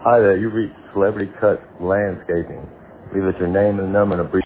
Hi there, you reached Celebrity Cuts Landscaping. Leave us your name and number and a brief